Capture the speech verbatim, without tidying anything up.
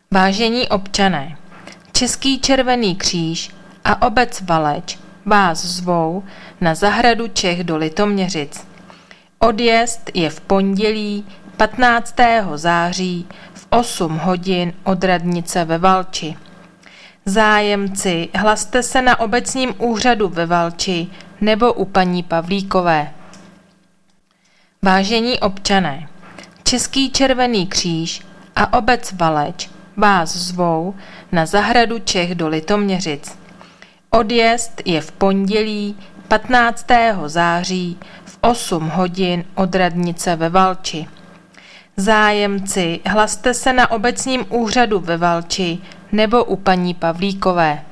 Vážení občané, Český červený kříž a obec Valeč vás zvou na zahradu Čech do Litoměřic. Odjezd je v pondělí patnáctého září v osm hodin od radnice ve Valči. Zájemci, hlaste se na obecním úřadu ve Valči nebo u paní Pavlíkové. Vážení občané, Český červený kříž a obec Valeč vás zvou na zahradu Čech do Litoměřic. Odjezd je v pondělí patnáctého září v osm hodin od radnice ve Valči. Zájemci, hlaste se na obecním úřadu ve Valči nebo u paní Pavlíkové.